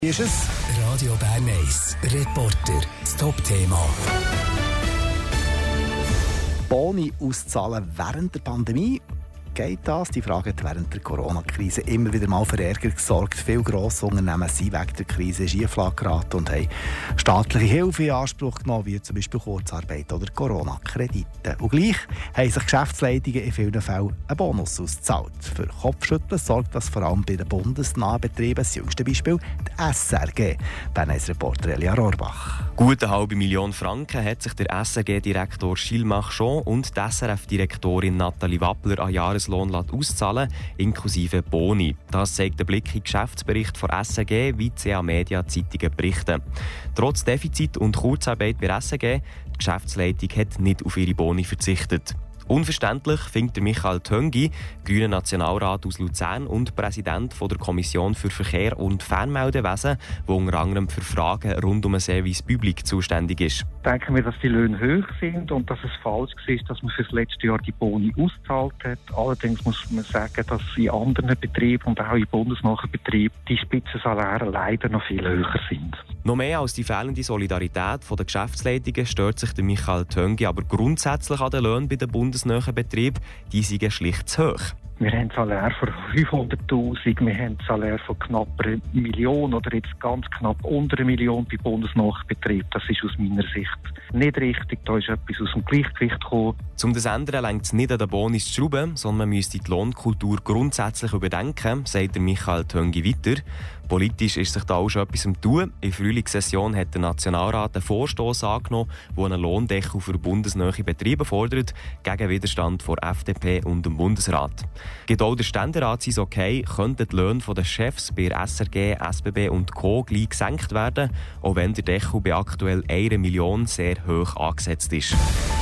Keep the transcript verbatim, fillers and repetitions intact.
Wie ist es? Radio Bern eins, Reporter, das Top-Thema. Boni auszahlen während der Pandemie? Geht das? Die Frage hat während der Corona-Krise immer wieder mal für Ärger gesorgt. Viele Grossunternehmen sind wegen der Krise in Schieflage geraten und haben staatliche Hilfe in Anspruch genommen, wie zum Beispiel Kurzarbeit oder Corona-Kredite. Und gleich haben sich Geschäftsleitungen in vielen Fällen einen Bonus ausgezahlt. Für Kopfschütteln sorgt das vor allem bei den bundesnahen Betrieben. Das jüngste Beispiel die S R G. Bern eins Reporter Elia Rohrbach. Gut eine halbe Million Franken hat sich der S R G-Direktor Gilles Marchand und die S R F-Direktorin Nathalie Wappler an Jahreslohn auszahlen, inklusive Boni. Das zeigt der Blick in den Geschäftsbericht von S R G, wie die C A Media Zeitungen berichten. Trotz Defizit und Kurzarbeit bei S R G, die Geschäftsleitung hat nicht auf ihre Boni verzichtet. Unverständlich findet Michael Töngi, grüner Nationalrat aus Luzern und Präsident der Kommission für Verkehr und Fernmeldewesen, der unter anderem für Fragen rund um ein Service Public zuständig ist. Denken wir, dass die Löhne hoch sind und dass es falsch war, dass man für das letzte Jahr die Boni ausgezahlt hat. Allerdings muss man sagen, dass in anderen Betrieben und auch in bundesnahen Betrieben die Spitzensaläre leider noch viel höher sind. Noch mehr als die fehlende Solidarität der Geschäftsleitungen stört sich der Michael Töngi aber grundsätzlich an den Löhnen bei den bundesnahen Betrieben. Die sind schlicht zu hoch. Wir haben Salär von fünfhunderttausend, wir haben Salär von knapp einer Million oder jetzt ganz knapp unter einer Million bei bundesnahen Betrieben. Das ist aus meiner Sicht nicht richtig. Da ist etwas aus dem Gleichgewicht gekommen. Um das zu ändern, reicht es nicht an den Bonis zu schrauben, sondern man müsste die Lohnkultur grundsätzlich überdenken, sagt der Michael Töngi weiter. Politisch ist sich da auch schon etwas am tun. In der Frühlingssession hat der Nationalrat einen Vorstoss angenommen, der einen Lohndeckel für bundesnahe Betriebe fordert, gegen Widerstand von F D P und dem Bundesrat. Geht auch der Ständerat sein okay, könnten die Löhne der Chefs bei S R G, S B B und Co. gleich gesenkt werden, auch wenn der Deckel bei aktuell einer Million sehr hoch angesetzt ist.